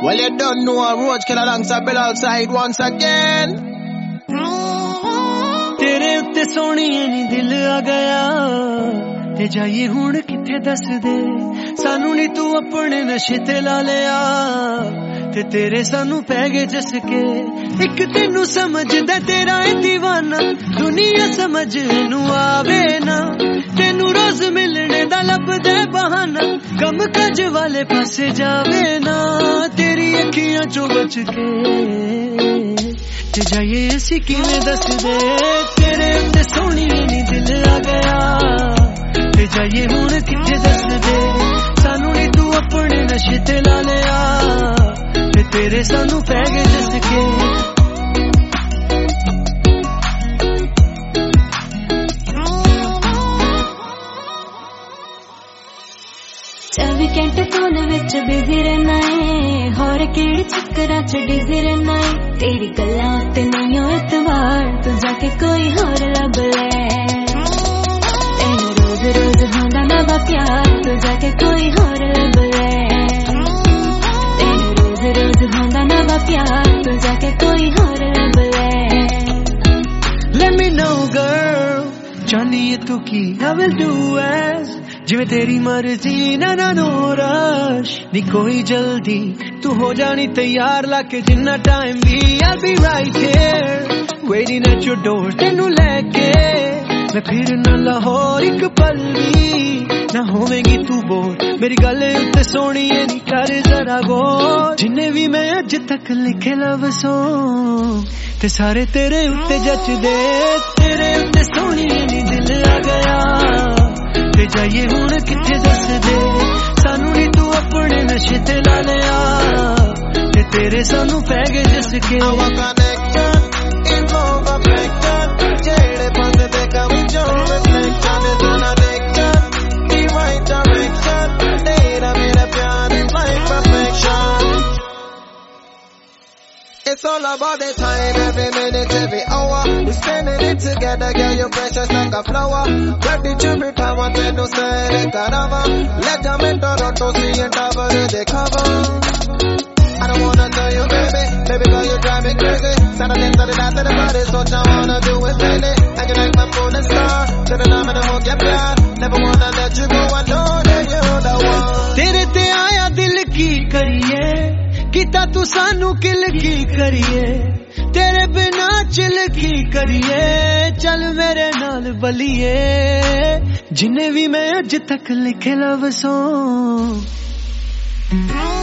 Well, you don't know a roadkill alongside Bill outside once again. तेरे उत्ते सोहणीए नी दिल आ गया ते जाइए हुण किथे दस दे सानू नी तू अपने नशे ते ला लिया ते तेरे सानू पै गए जसके एक तेनू समझदा तेरा है दीवाना दुनिया समझ नू आवे ना तेनू रोज मिलने दा लभदा बहाना कम काज वाले पासे जावे ना तेरी अखियां चो बच के ते जाइए असी किवें दस दे तेरे उत्ते सोहणीए नी दिल आ गया ते जाइए हुण किथे दस दे सानू नी तू अपने नशे ते ला लिया ते तेरे सानू पै गए जसके 24 घंटे फोन विच बिजी रहना है होर केड़े चक्करां च डिजी रहना है तेरी गल्लां उत्ते नहीं हो एतवार तू जाके कोई होर लब ले तेनू रोज रोज होंदा नवा प्यार तू जाके कोई होर लब ले तेनू रोज रोज होंदा नवा प्यार तू जाके कोई होर लब ले Let me know girl जानी है तू की I will do as जिवें तेरी मर्जी ना ना नो रश नी कोई जल्दी तू हो जानी तैयार लाके जिन्ना टाइम भी I'll be right here waiting at your door तेनू लेके मैं फिर ना लाहौर एक पल भी ना होवेंगी तू बोर मेरी गल उत्ते सोहणी है नी कर जरा गौर जिन्ने भी मैं अज तक लिखे लव सॉन्ग ते सारे तेरे उत्ते जचदे तेरे उत्ते सोहणी है नी दिल आ गया ते जाइए हुण किथे दस दे सानू नी तू अपने नशे ते ला लिया ते तेरे सानू पै गए जसके Our connection is over perfection जेड़े पासे देखा विचों reflection is an addiction the right direction तेरा मेरा प्यार is like perfection It's all about the time, every minute, every hour. We spending it together, girl, you're precious like a flower. Ready to be time, I tell you, say it, caramba. Let them in Toronto, see and cover the cover. I don't wanna tell you, baby, baby girl, you drive me crazy. Saturday, Saturday, to the party, so I wanna do it daily. And you like my golden star, to the name of the whole get bad. Never wanna let you go, I know that you're the one. तेरे ते आया दिल की करिए किता तू सानू किल की करिए तेरे बिना चिल की करिए चल मेरे नाल बलिए जिन्ने भी मैं अज तक लिखे लव सॉन्ग